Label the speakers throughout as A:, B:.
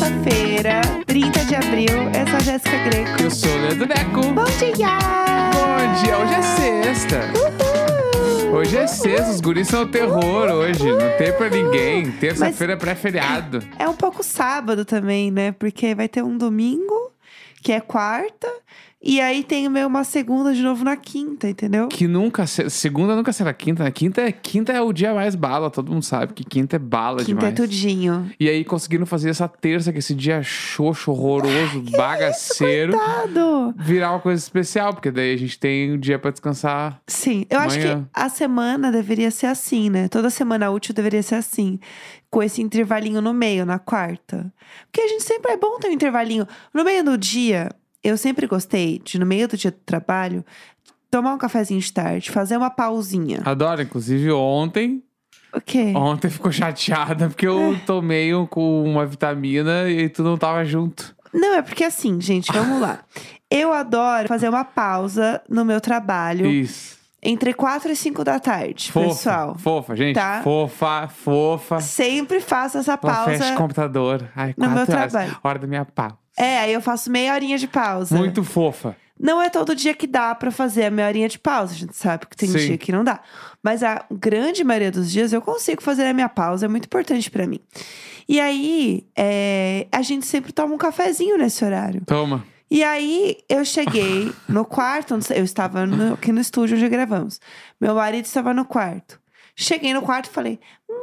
A: Terça-feira, 30 de abril. Eu sou a Jéssica Greco.
B: Eu sou o Leandro Neco.
A: Bom dia!
B: Bom dia, hoje é sexta.
A: Uhul!
B: Hoje é sexta, os guris são o terror hoje. Não tem pra ninguém. Terça-feira é pré-feriado.
A: É um pouco sábado também, né? Porque vai ter um domingo, que é quarta. E aí tem uma segunda de novo na quinta, entendeu?
B: Que nunca... Segunda nunca será quinta, né? Quinta é o dia mais bala, todo mundo sabe que quinta é bala
A: Quinta
B: demais.
A: é tudinho.
B: E aí conseguiram fazer essa terça, que esse dia xoxo, horroroso, bagaceiro,
A: Coitado!
B: virar uma coisa especial, porque daí a gente tem um dia pra descansar.
A: Sim, eu acho que
B: Amanhã.
A: a semana deveria ser assim, né? Toda semana útil deveria ser assim. Com esse intervalinho no meio, na quarta. Porque a gente sempre é bom ter um intervalinho. No meio do dia, eu sempre gostei de, no meio do dia do trabalho, tomar um cafezinho de tarde, fazer uma pausinha.
B: Adoro, inclusive ontem...
A: O quê?
B: Ontem ficou chateada porque eu tomei com uma vitamina e tu não tava junto.
A: Não, é porque assim, gente, vamos lá. Eu adoro fazer uma pausa no meu trabalho.
B: Isso.
A: Entre 4 e 5 da tarde,
B: Fofa,
A: pessoal.
B: fofa, gente.
A: Tá?
B: Fofa.
A: Sempre faço essa
B: Ela fecha
A: pausa
B: o computador. Ai,
A: no meu
B: 4 horas.
A: trabalho.
B: Hora da minha pausa.
A: Aí eu faço meia horinha de pausa.
B: Muito fofa.
A: Não é todo dia que dá pra fazer a meia horinha de pausa. A gente sabe que tem
B: Sim.
A: dia que não dá. Mas a grande maioria dos dias eu consigo fazer a minha pausa. É muito importante pra mim. E aí, a gente sempre toma um cafezinho nesse horário.
B: Toma.
A: E aí, eu cheguei no quarto. Eu estava aqui no estúdio onde gravamos. Meu marido estava no quarto. Cheguei no quarto e falei...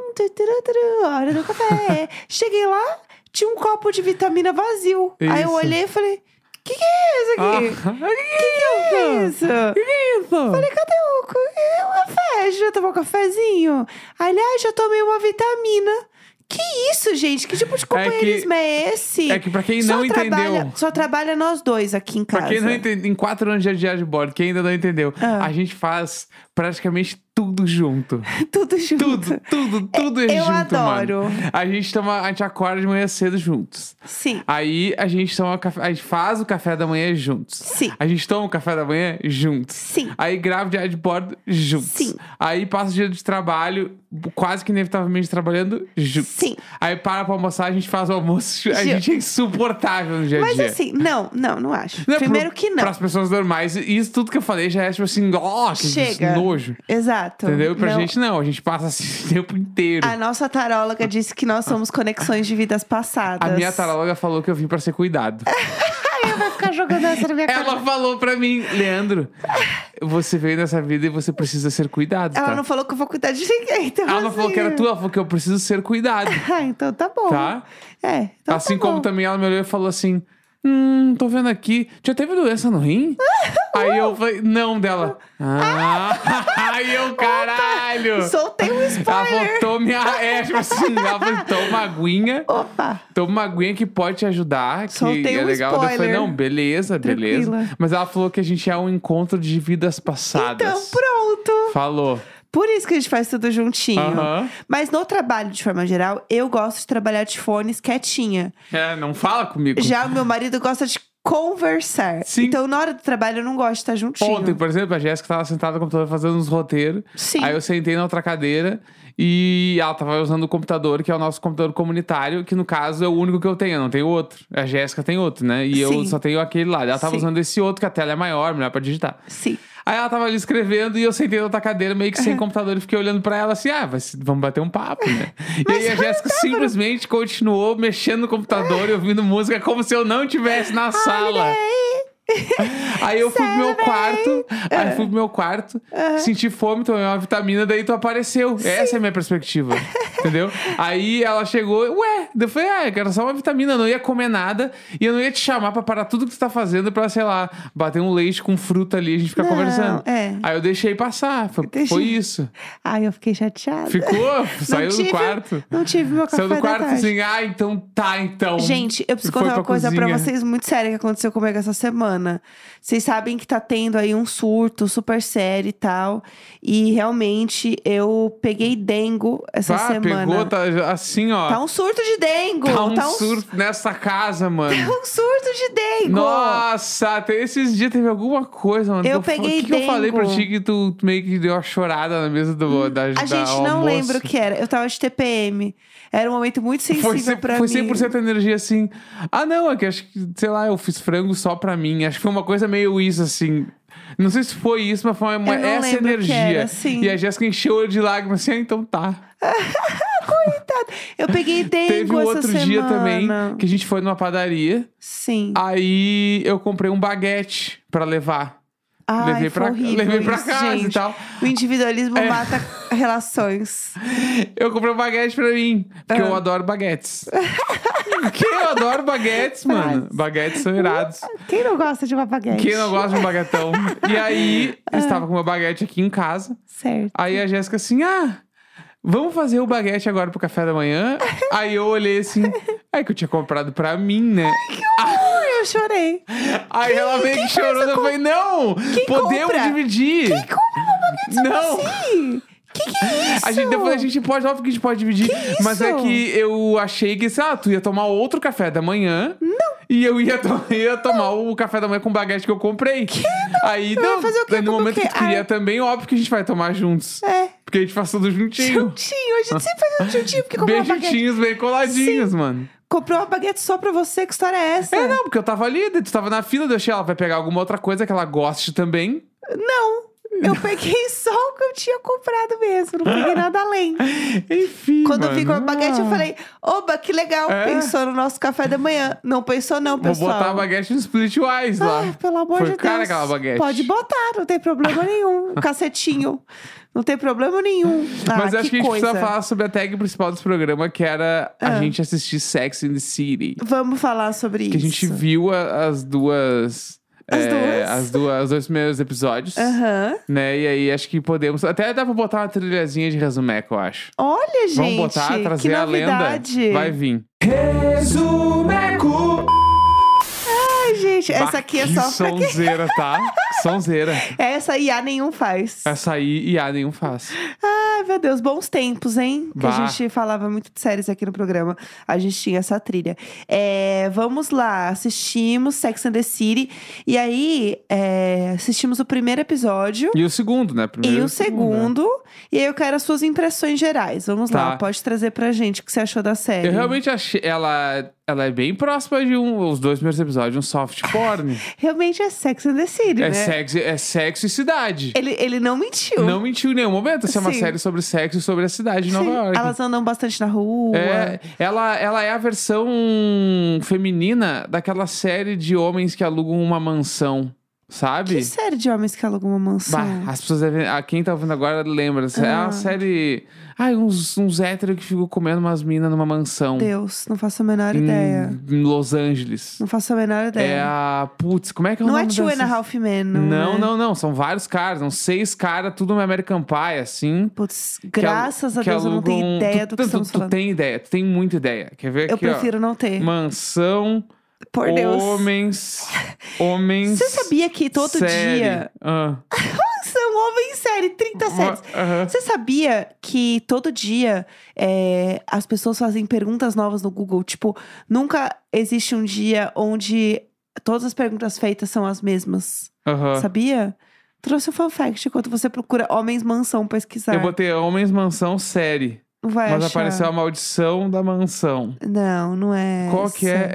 A: hora do café. Cheguei lá, tinha um copo de vitamina vazio. Aí eu
B: Isso.
A: olhei e falei... Que é isso aqui? Que eu fiz? Falei, cadê o café? Já tomou um cafezinho? Aliás, já tomei uma vitamina. Que isso, gente? Que tipo de companheirismo é esse?
B: É que pra quem não entendeu...
A: Só trabalha nós dois aqui em casa.
B: Pra quem não entendeu, em 4 anos de diário de bordo, quem ainda não entendeu, a gente faz praticamente tudo junto.
A: Tudo junto.
B: Tudo é
A: Eu
B: junto,
A: adoro.
B: mano. A gente acorda de manhã cedo juntos.
A: Sim.
B: Aí a gente toma café, a gente faz o café da manhã juntos.
A: Sim.
B: A gente toma o café da manhã juntos.
A: Sim.
B: Aí grava o diário de bordo juntos.
A: Sim.
B: Aí passa o dia de trabalho, quase que inevitavelmente trabalhando juntos.
A: Sim.
B: Aí para pra almoçar, a gente faz o almoço. A gente é insuportável no dia a
A: Mas
B: dia.
A: assim, não acho.
B: Não,
A: Primeiro que não.
B: Para as pessoas normais, isso tudo que eu falei já é tipo assim, que
A: Chega.
B: nojo.
A: Exato.
B: Entendeu? E pra
A: Não.
B: gente não, a gente passa assim o tempo inteiro.
A: A nossa taróloga disse que nós somos conexões de vidas passadas.
B: A minha taróloga falou que eu vim pra ser cuidado.
A: Ai, eu vou ficar jogando essa na minha cara.
B: Ela falou pra mim, Leandro, você veio nessa vida e você precisa ser cuidado,
A: Ela
B: tá?
A: não falou que eu vou cuidar de ninguém, então
B: Ela não falou que era
A: assim.
B: tu, ela falou que eu preciso ser cuidado,
A: Ah, então tá bom.
B: tá?
A: Então
B: Assim
A: tá
B: como
A: bom.
B: também ela me olhou e falou assim, tô vendo aqui, já teve doença no rim? Aí eu falei, não, dela. Aí eu, caralho!
A: Soltei um
B: Ela
A: spoiler.
B: falou, tipo assim, ela falou, toma uma aguinha.
A: Opa.
B: Toma uma aguinha que pode te ajudar, que
A: Soltei
B: é
A: um
B: legal. Daí eu falei,
A: spoiler.
B: não, beleza.
A: Tranquila.
B: Mas ela falou que a gente é um encontro de vidas passadas.
A: Então pronto.
B: Falou.
A: Por isso que a gente faz tudo juntinho.
B: Aham.
A: Mas no trabalho, de forma geral, eu gosto de trabalhar de fones quietinha.
B: Não fala comigo.
A: Já o meu marido gosta de conversar.
B: Sim.
A: Então, na hora do trabalho, eu não gosto de estar juntinho.
B: Ontem, por exemplo, a Jéssica tava sentada no computador fazendo uns roteiros.
A: Sim.
B: Aí eu sentei na outra cadeira e ela tava usando o computador, que é o nosso computador comunitário, que no caso é o único que eu tenho, eu não tenho outro. A Jéssica tem outro, né? E eu
A: Sim.
B: só tenho aquele lá. Ela tava
A: Sim.
B: usando esse outro, que a tela é maior, melhor pra digitar.
A: Sim.
B: Aí ela tava ali escrevendo e eu sentei na outra cadeira, meio que sem computador, e fiquei olhando pra ela assim, vamos bater um papo, né? E aí a Jéssica simplesmente continuou mexendo no computador e ouvindo música como se eu não estivesse na sala. Aí eu fui pro meu quarto, senti fome, tomei uma vitamina, daí tu apareceu. Essa é a minha perspectiva, entendeu? Aí ela chegou, eu falei, eu quero só uma vitamina, eu não ia comer nada e eu não ia te chamar pra parar tudo que tu tá fazendo pra, sei lá, bater um leite com fruta ali e a gente ficar
A: Não,
B: conversando.
A: é.
B: Aí eu deixei passar, foi isso.
A: Ai, eu fiquei chateada.
B: Ficou, saiu do quarto.
A: Não tive meu café
B: Saiu do
A: da
B: quarto
A: tarde.
B: assim, então.
A: Gente, eu preciso
B: Foi
A: contar uma
B: pra
A: coisa pra
B: cozinha.
A: vocês muito séria que aconteceu comigo essa semana. semana. Vocês sabem que tá tendo aí um surto super sério e tal. E realmente eu peguei dengo essa semana.
B: Pegou, tá assim, ó.
A: Tá um surto de dengo.
B: Tá um surto nessa casa, mano.
A: Tá um surto de dengo.
B: Nossa, até esses dias teve alguma coisa, mano.
A: Eu peguei
B: O que eu falei pra
A: dengo.
B: ti que tu meio que deu uma chorada na mesa da
A: A gente não lembra o que era. Eu tava de TPM. Era um momento muito sensível pra
B: Foi
A: mim.
B: 100% energia assim. Ah, não, é que acho que, sei lá, eu fiz frango só pra mim. Acho que foi uma coisa meio isso, assim. Não sei se foi isso, mas foi
A: Eu não
B: essa
A: lembro o que
B: energia.
A: era, sim.
B: E a Jéssica encheu o olho de lágrimas assim, então tá.
A: Coitado. Eu peguei dengo
B: Teve um
A: essa
B: outro
A: semana.
B: dia também que a gente foi numa padaria.
A: Sim.
B: Aí eu comprei um baguete pra levar.
A: Ai,
B: levei
A: foi horrível
B: levei pra
A: isso,
B: casa
A: gente.
B: e tal.
A: O individualismo mata relações.
B: Eu comprei um baguete pra mim, porque eu adoro baguetes. Porque eu adoro baguetes, mano. Baguetes são irados.
A: Quem não gosta de uma baguete?
B: Quem não gosta de um baguetão? E aí, eu estava com o meu baguete aqui em casa.
A: Certo.
B: Aí a Jéssica assim, vamos fazer o baguete agora pro café da manhã? Aí eu olhei assim, que eu tinha comprado pra mim, né?
A: Eu chorei.
B: Aí ela meio que chorou, eu falei, não, podemos
A: compra?
B: dividir.
A: Quem compra uma baguete só
B: Não.
A: pra si? Que é isso?
B: Depois a gente pode, óbvio que a gente pode dividir.
A: Que
B: Mas é
A: isso?
B: que eu achei que, tu ia tomar outro café da manhã. Não. E eu ia tomar o café da manhã com o baguete que eu comprei. Que não? Aí, não,
A: fazer o quê?
B: no
A: Como
B: momento que tu queria também, óbvio que a gente vai tomar juntos.
A: É.
B: Porque a gente faz tudo juntinho.
A: Juntinho. A gente sempre faz um juntinho porque comprou
B: Bem
A: uma baguete.
B: juntinhos, bem coladinhos, mano.
A: Comprou uma baguete só pra você? Que história é essa?
B: Não, porque eu tava ali, tu tava na fila, eu achei, ela vai pegar alguma outra coisa que ela goste também.
A: Não. Eu peguei só o que eu tinha comprado mesmo. Não peguei nada além.
B: Enfim,
A: Quando eu
B: mano.
A: vi com a baguete, eu falei, oba, que legal.
B: É.
A: Pensou no nosso café da manhã. Não pensou não,
B: Vou
A: pessoal.
B: botar a baguete no Splitwise lá.
A: Pelo amor
B: Foi
A: de Deus.
B: cara aquela baguete.
A: Pode botar, não tem problema nenhum. Um cacetinho. Não tem problema nenhum.
B: Mas acho que a gente
A: coisa.
B: precisa falar sobre a tag principal desse programa, que era a gente assistir Sex in the City.
A: Vamos falar sobre
B: Que
A: isso.
B: a gente viu as duas...
A: As duas?
B: Os dois primeiros episódios.
A: Aham.
B: Né? E aí acho que podemos... Até dá pra botar uma trilhazinha de resumeco, eu acho.
A: Olha, gente.
B: Vamos botar, trazer
A: que
B: a
A: novidade.
B: lenda. Vai vir. Resumeco!
A: Ai, gente, essa aqui é só pra quem...
B: sonzeira, tá? Sonzeira.
A: Essa IA nenhum faz.
B: Essa aí, IA nenhum faz.
A: Ai, meu Deus, bons tempos, hein? Que
B: Bah.
A: a gente falava muito de séries aqui no programa. A gente tinha essa trilha. Vamos lá, assistimos Sex and the City. E aí, assistimos o primeiro episódio.
B: E o segundo, né? Primeiro
A: E o
B: né?
A: segundo. E aí eu quero as suas impressões gerais. Vamos
B: Tá.
A: lá, pode trazer pra gente o que você achou da série.
B: Eu realmente achei... Ela é bem próxima de os dois primeiros episódios, um soft porn.
A: Realmente é Sex and the City, né?
B: É sexo e cidade.
A: Ele não mentiu.
B: Não mentiu em nenhum momento. Essa é uma
A: Sim.
B: série sobre sexo e sobre a cidade de Nova
A: Sim,
B: York.
A: elas andam bastante na rua.
B: Ela é a versão feminina daquela série de homens que alugam uma mansão, sabe?
A: Que série de homens que alugam uma mansão?
B: Bah, as pessoas devem... Quem tá ouvindo agora lembra. É uma série... uns héteros que ficam comendo umas minas numa mansão.
A: Deus, não faço a menor ideia.
B: Em Los Angeles.
A: Não faço a menor ideia.
B: É a... Putz, como é que é o
A: Não
B: nome
A: é Two and a
B: dessas-
A: Half Men,
B: Não,
A: né?
B: São vários caras. São 6 caras, tudo no American Pie, assim.
A: Putz,
B: que
A: graças a
B: que
A: Deus eu não tenho
B: alugam-
A: ideia do que estamos
B: Tu
A: falando.
B: tem ideia, tu tem muita ideia. Quer ver
A: Eu
B: aqui, ó.
A: prefiro não ter.
B: Mansão,
A: Por Deus.
B: homens...
A: Você sabia que todo
B: série.
A: dia...
B: Ah.
A: São homens série, 30 séries.
B: Aham.
A: Você sabia que todo dia as pessoas fazem perguntas novas no Google? Tipo, nunca existe um dia onde todas as perguntas feitas são as mesmas.
B: Aham.
A: Sabia? Trouxe um fun fact enquanto você procura homens mansão pesquisar.
B: Eu botei Homens Mansão série.
A: Não vai
B: Mas
A: achar.
B: apareceu a maldição da mansão.
A: Não, não é.
B: Qual que
A: essa.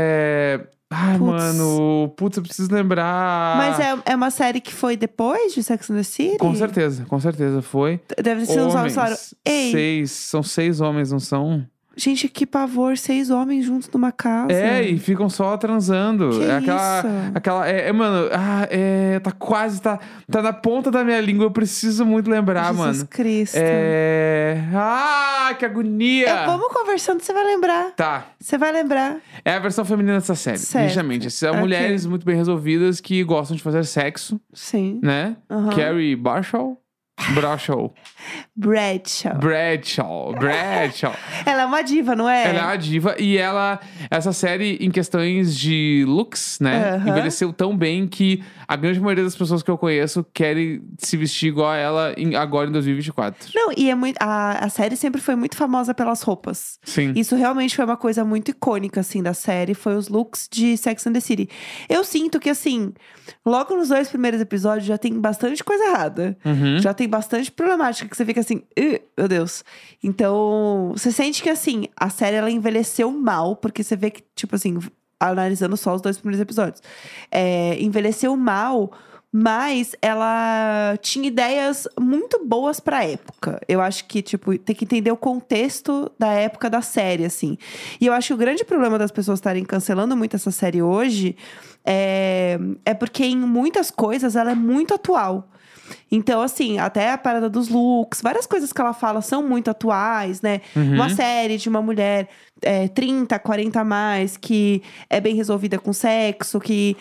B: Ai,
A: Putz.
B: mano. Putz, eu preciso lembrar.
A: Mas é uma série que foi depois de Sex and the City?
B: Com certeza foi.
A: Deve ser uns homens falaram. Ei,
B: São 6 homens, não são?
A: gente, que pavor, 6 homens juntos numa casa.
B: E ficam só transando.
A: Que
B: é
A: isso?
B: aquela. Mano, tá quase. Tá na ponta da minha língua. Eu preciso muito lembrar,
A: Jesus
B: mano.
A: Cristo.
B: Que agonia!
A: Vamos conversando, você vai lembrar.
B: Tá.
A: Você vai lembrar.
B: É a versão feminina dessa série,
A: Certo.
B: nitidamente. São
A: Ok.
B: mulheres muito bem resolvidas que gostam de fazer sexo,
A: Sim.
B: né?
A: Aham.
B: Carrie Bradshaw.
A: Bradshaw.
B: Bradshaw.
A: Ela é uma diva, não é?
B: Ela é uma diva e essa série, em questões de looks, né, envelheceu tão bem que a grande maioria das pessoas que eu conheço querem se vestir igual a ela agora em 2024.
A: Não, e é muito. A série sempre foi muito famosa pelas roupas.
B: Sim.
A: Isso realmente foi uma coisa muito icônica, assim, da série. Foi os looks de Sex and the City. Eu sinto que, assim, logo nos 2 primeiros episódios já tem bastante coisa errada. Já tem bastante problemática que você fica assim, meu Deus. Então, você sente que, assim, a série ela envelheceu mal, porque você vê que, tipo assim, analisando só os 2 primeiros episódios, envelheceu mal. Mas ela tinha ideias muito boas pra época. Eu acho que, tipo, tem que entender o contexto da época da série, assim. E eu acho que o grande problema das pessoas estarem cancelando muito essa série hoje é porque em muitas coisas ela é muito atual. Então, assim, até a parada dos looks, várias coisas que ela fala são muito atuais, né? Uma série de uma mulher 30, 40 a mais, que é bem resolvida com sexo, que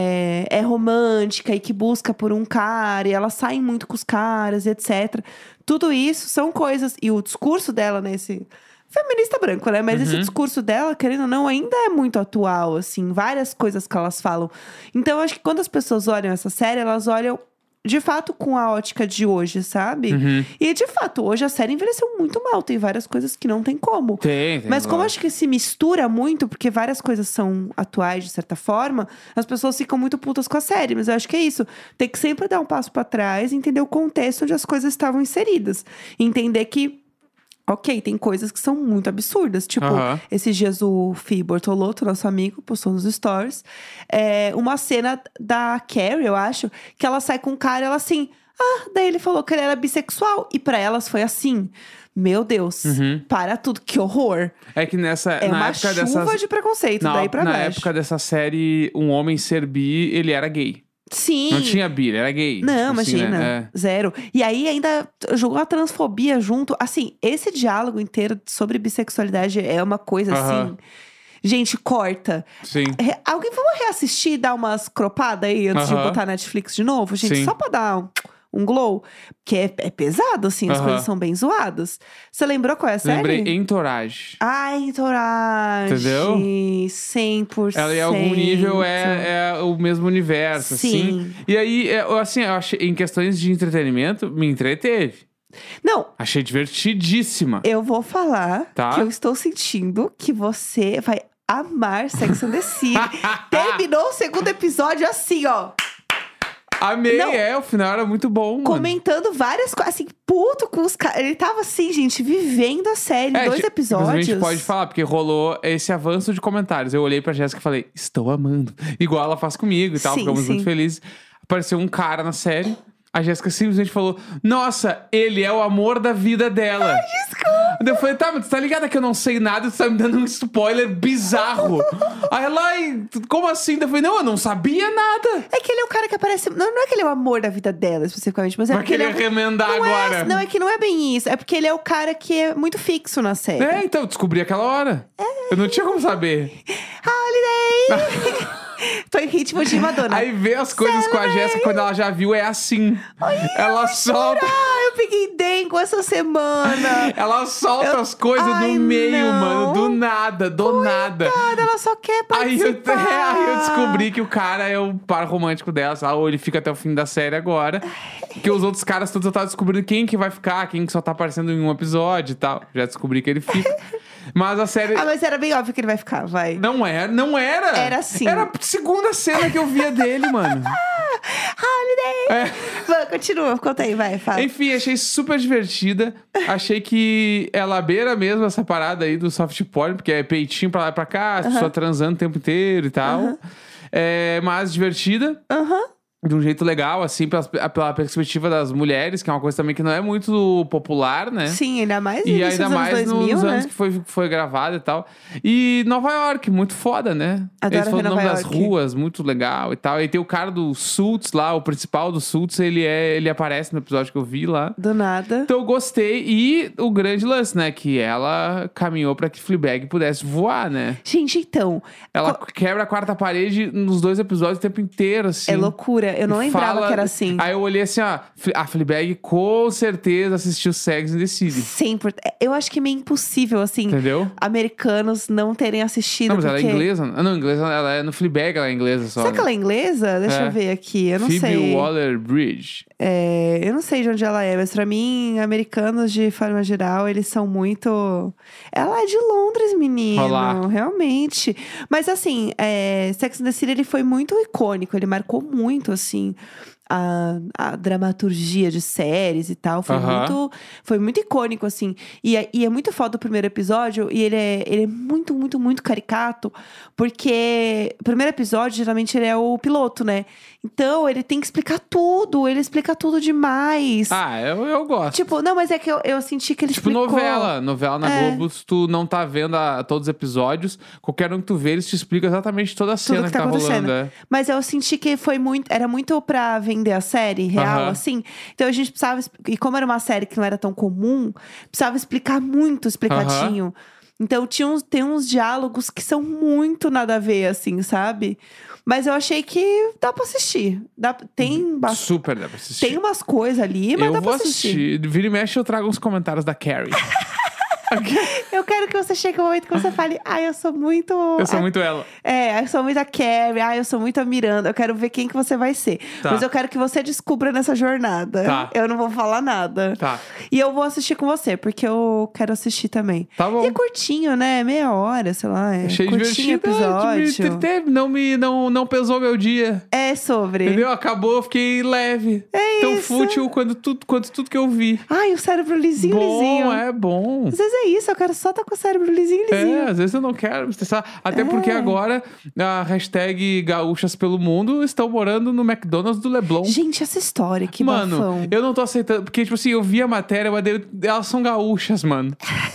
A: é romântica e que busca por um cara, e ela sai muito com os caras, etc. Tudo isso são coisas. E o discurso dela nesse. Feminista branco, né? Mas esse discurso dela, querendo ou não, ainda é muito atual, assim. Várias coisas que elas falam. Então, eu acho que quando as pessoas olham essa série, elas olham de fato com a ótica de hoje, sabe? E de fato, hoje a série envelheceu muito mal. Tem várias coisas que não tem como.
B: Tem.
A: Mas como acho que se mistura muito, porque várias coisas são atuais de certa forma, as pessoas ficam muito putas com a série. Mas eu acho que é isso. Tem que sempre dar um passo pra trás, entender o contexto onde as coisas estavam inseridas. Entender que ok, tem coisas que são muito absurdas. Tipo, esses dias o Fih Bortolotto, nosso amigo, postou nos stories uma cena da Carrie, eu acho, que ela sai com um cara e ela assim... daí ele falou que ele era bissexual. E pra elas foi assim... Meu Deus, para tudo, que horror.
B: É que na
A: uma
B: época
A: chuva de preconceito, daí pra baixo.
B: Na época dessa série, um homem ser bi, ele era gay.
A: Sim.
B: Não tinha bi, ele era gay.
A: Não,
B: tipo
A: imagina.
B: Assim, né?
A: Zero. E aí ainda jogou a transfobia junto. Assim, esse diálogo inteiro sobre bissexualidade é uma coisa assim... Gente, corta.
B: Sim.
A: Alguém, vamos reassistir e dar umas cropadas aí antes de botar Netflix de novo? Gente,
B: Sim.
A: só pra dar um glow. Porque é pesado, assim, as coisas são bem zoadas. Você lembrou qual é a série?
B: Lembrei Entourage.
A: Entourage.
B: Entendeu?
A: 100%.
B: Ela em algum nível é o mesmo universo,
A: Sim.
B: assim. E aí, assim, eu achei, em questões de entretenimento, me entreteve.
A: Não.
B: Achei divertidíssima.
A: Eu vou falar
B: Tá.
A: que eu estou sentindo que você vai amar Sex and the City. Terminou o 2º episódio assim, ó.
B: Amei,
A: Não.
B: o final era muito bom, mano.
A: Comentando várias coisas, assim, puto com os caras. Ele tava assim, gente, vivendo a série, 2 episódios.
B: A gente pode falar, porque rolou esse avanço de comentários. Eu olhei pra Jéssica e falei, estou amando. Igual ela faz comigo e tal,
A: Sim,
B: ficamos muito felizes. Apareceu um cara na série. A Jéssica simplesmente falou, nossa, ele é o amor da vida dela.
A: Ai, desculpa.
B: Daí eu falei, tá, mas tu tá ligada que eu não sei nada, tu tá me dando um spoiler bizarro. Aí ela, como assim? Daí eu falei, não, eu não sabia nada.
A: É que ele é o cara que aparece... Não é que ele é o amor da vida dela, especificamente, mas é
B: Vai
A: porque ele
B: querer remendar
A: não
B: agora.
A: Não, é que não é bem isso. É porque ele é o cara que é muito fixo na série.
B: Então, eu descobri aquela hora. Eu não tinha como saber.
A: Holiday! Tô em ritmo de Madonna.
B: Aí vê as coisas com a Jéssica quando ela já viu, é assim. Ela solta.
A: Eu peguei dengue essa semana.
B: Ela solta as coisas no meio, mano. Do nada, do nada.
A: Ela só quer
B: Aí
A: participar.
B: eu descobri que o cara é o par romântico dela, sabe? Ou ele fica até o fim da série agora. Que os outros caras todos eu tava descobrindo quem que vai ficar, quem que só tá aparecendo em um episódio e tal. Já descobri que ele fica. Mas a série...
A: mas era bem óbvio que ele vai ficar, vai.
B: Não era.
A: Era sim.
B: Era a segunda cena que eu via dele, mano.
A: Holiday! Vai, continua, conta aí, vai, fala.
B: Enfim, achei super divertida. Achei que ela beira mesmo essa parada aí do soft porn, porque é peitinho pra lá e pra cá, as pessoas transando o tempo inteiro e tal. Mas divertida. De um jeito legal, assim, pela perspectiva das mulheres, que é uma coisa também que não é muito popular, né?
A: Sim, ainda mais
B: E ainda mais
A: 2000,
B: nos
A: né?
B: anos que foi gravado e tal. E Nova York, muito foda, né?
A: Adoro
B: Eles falam
A: ver
B: o nome
A: Nova
B: das
A: York.
B: ruas, muito legal e tal. E tem o cara do Suits lá, o principal do Suits, ele aparece no episódio que eu vi lá.
A: Do nada.
B: Então eu gostei. E o grande lance, né? Que ela caminhou pra que Fleabag pudesse voar, né?
A: Gente, então...
B: Ela quebra a quarta parede nos 2 episódios o tempo inteiro, assim.
A: É loucura. loucura. Eu não lembrava que era assim.
B: Aí eu olhei assim, ó. A Fleabag com certeza assistiu Sex and the City.
A: 100%. Eu acho que é meio impossível, assim,
B: Entendeu?
A: americanos não terem assistido.
B: Não, mas ela é
A: porque...
B: inglesa. Não, inglesa, ela é no Fleabag, ela é inglesa só.
A: Será que ela é inglesa? Deixa eu ver aqui. Eu não
B: Phoebe
A: sei.
B: Waller-Bridge.
A: Eu não sei de onde ela é, mas pra mim, americanos de forma geral, eles são muito. Ela é de Londres, menino.
B: Olá.
A: Realmente. Mas assim, Sex and the City ele foi muito icônico, ele marcou muito, assim. A dramaturgia de séries e tal. Foi muito icônico, assim. E é muito foda o primeiro episódio. E ele é muito, muito, muito caricato. Porque o primeiro episódio, geralmente, ele é o piloto, né? Então, ele tem que explicar tudo. Ele explica tudo demais.
B: Ah, eu gosto.
A: Tipo, não, mas é que eu senti que ele explicou.
B: Novela na Globo, se tu não tá vendo todos os episódios, qualquer um que tu vê, eles te explicam exatamente toda a cena que tá rolando.
A: Mas eu senti que era muito pra vender a série real, assim. Então a gente precisava, e como era uma série que não era tão comum, precisava explicar muito explicadinho. Então tem uns diálogos que são muito nada a ver, assim, sabe? Mas eu achei que dá pra assistir.
B: Super dá pra assistir.
A: Tem umas coisas ali, mas dá pra assistir.
B: Eu vou assistir. Vira e mexe, eu trago uns comentários da Carrie.
A: Eu quero que você chegue ao momento que você fale, eu sou muito...
B: Eu sou muito ela.
A: Eu sou muito a Carrie, eu sou muito a Miranda. Eu quero ver quem que você vai ser.
B: Tá.
A: Mas eu quero que você descubra nessa jornada.
B: Tá.
A: Eu não vou falar nada.
B: Tá.
A: E eu vou assistir com você, porque eu quero assistir também.
B: Tá bom.
A: E é curtinho, né? Meia hora, sei lá.
B: Achei
A: curtinho
B: divertido. Não pesou meu dia.
A: É sobre.
B: Entendeu? Acabou, eu fiquei leve. Tão
A: isso.
B: fútil quanto tudo que eu vi.
A: O cérebro lisinho.
B: É bom.
A: Às vezes é isso, eu quero só estar com o cérebro lisinho.
B: Às vezes eu não quero me estressar. Até porque agora a hashtag gaúchas pelo mundo estão morando no McDonald's do Leblon.
A: Gente, essa história, que
B: Mano,
A: bafão.
B: eu não tô aceitando. Porque, tipo assim, eu vi a matéria, mas elas são gaúchas, mano.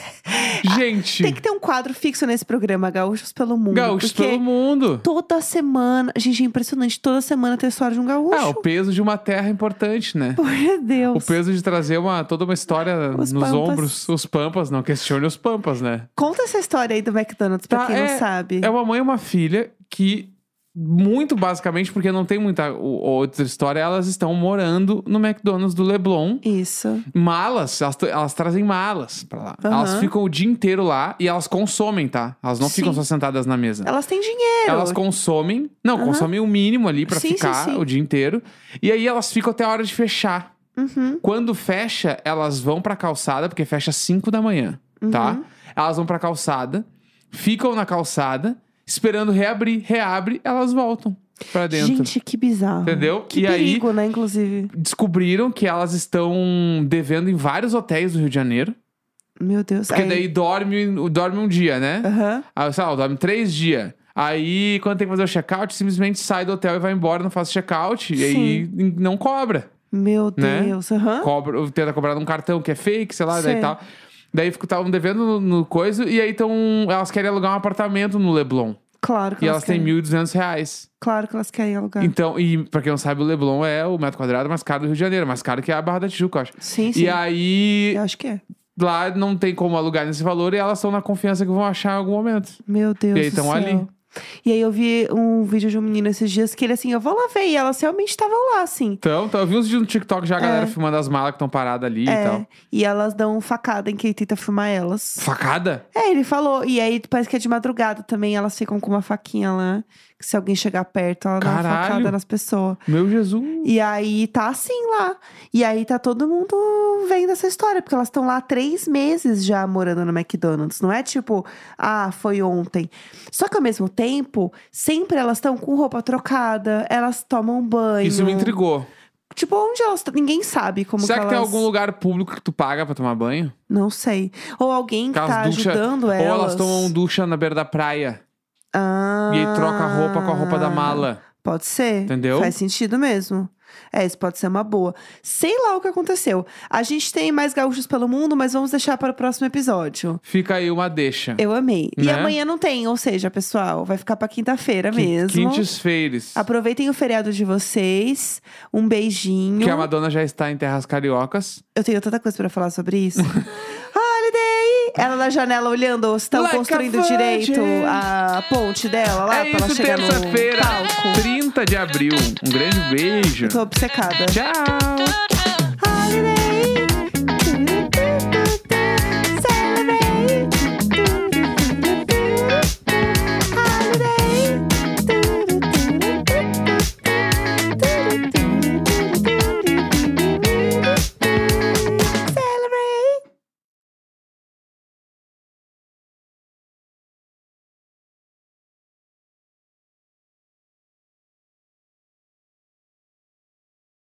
B: Gente.
A: Tem que ter um quadro fixo nesse programa, Gaúchos pelo Mundo.
B: Gaúchos pelo mundo.
A: Toda semana. Gente, é impressionante. Toda semana tem a história de um gaúcho.
B: O peso de uma terra é importante, né?
A: Meu Deus.
B: O peso de trazer toda uma história nos
A: pampas.
B: ombros. Os pampas, não questione os pampas, né?
A: Conta essa história aí do McDonald's, pra quem não sabe.
B: É uma mãe e uma filha que, muito basicamente, porque não tem muita outra história, elas estão morando no McDonald's do Leblon.
A: Isso.
B: Malas, elas trazem malas pra lá. Elas ficam o dia inteiro lá e elas consomem, tá? Elas não ficam só sentadas na mesa.
A: Elas têm dinheiro.
B: Elas consomem. Não, consomem o mínimo ali pra ficar o dia inteiro. E aí elas ficam até a hora de fechar. Quando fecha, elas vão pra calçada, porque fecha às 5 da manhã, tá? Elas vão pra calçada, ficam na calçada, esperando reabrir. Reabre, elas voltam pra dentro.
A: Gente, que bizarro.
B: Entendeu?
A: Que
B: e
A: perigo,
B: aí,
A: né, inclusive.
B: descobriram que elas estão devendo em vários hotéis do Rio de Janeiro.
A: Meu Deus.
B: Porque daí dorme um dia, né? Aí, sei lá, dorme 3 dias. Aí, quando tem que fazer o check-out, simplesmente sai do hotel e vai embora, não faz check-out. E aí, não cobra.
A: Meu
B: né?
A: Deus,
B: Tenta cobrar num cartão que é fake, sei lá, daí tal. Daí estavam devendo no coisa, e aí elas querem alugar um apartamento no Leblon.
A: Claro que
B: e elas têm R$1.200.
A: Claro que elas querem alugar.
B: Então, e pra quem não sabe, o Leblon é o metro quadrado mais caro do Rio de Janeiro, mais caro que a Barra da Tijuca, eu acho.
A: Sim.
B: E aí,
A: eu acho que é.
B: Lá não tem como alugar nesse valor e elas estão na confiança que vão achar em algum momento.
A: Meu Deus do céu.
B: E aí estão ali.
A: E aí eu vi um vídeo de um menino esses dias que ele assim, eu vou lá ver. E elas realmente estavam lá, assim.
B: Então, eu vi uns vídeos no TikTok já, a galera filmando as malas que estão paradas ali e tal.
A: E elas dão facada em quem tenta filmar elas.
B: Facada?
A: Ele falou. E aí parece que é de madrugada também. Elas ficam com uma faquinha lá. Que se alguém chegar perto, ela dá uma facada nas pessoas.
B: Meu Jesus.
A: E aí tá assim lá. E aí tá todo mundo vendo essa história. Porque elas estão lá há 3 meses já morando no McDonald's. Não é tipo, foi ontem. Só que ao mesmo tempo, sempre elas estão com roupa trocada. Elas tomam banho.
B: Isso me intrigou.
A: Tipo, onde elas... Ninguém sabe como
B: Será
A: que
B: tem
A: elas...
B: algum lugar público que tu paga pra tomar banho?
A: Não sei. Ou alguém que tá ajudando elas.
B: Ou elas tomam ducha na beira da praia. E aí troca a roupa com a roupa da mala.
A: Pode ser.
B: Entendeu?
A: Faz sentido mesmo. Isso pode ser uma boa. Sei lá o que aconteceu. A gente tem mais gaúchos pelo mundo, mas vamos deixar para o próximo episódio.
B: Fica aí uma deixa.
A: Eu amei. E
B: né?
A: amanhã não tem, ou seja, pessoal, vai ficar para quinta-feira mesmo.
B: Quintas-feiras.
A: Aproveitem o feriado de vocês. Um beijinho.
B: Que a Madonna já está em terras cariocas.
A: Eu tenho tanta coisa para falar sobre isso. Holiday! Ela na janela olhando, ou estão
B: Like
A: construindo
B: a
A: direito
B: virgin.
A: a ponte dela lá
B: É
A: pra ela
B: isso,
A: chegar no
B: terça-feira,
A: palco.
B: 30 de abril. Um grande beijo.
A: Tô obcecada.
B: Tchau.
A: Holiday.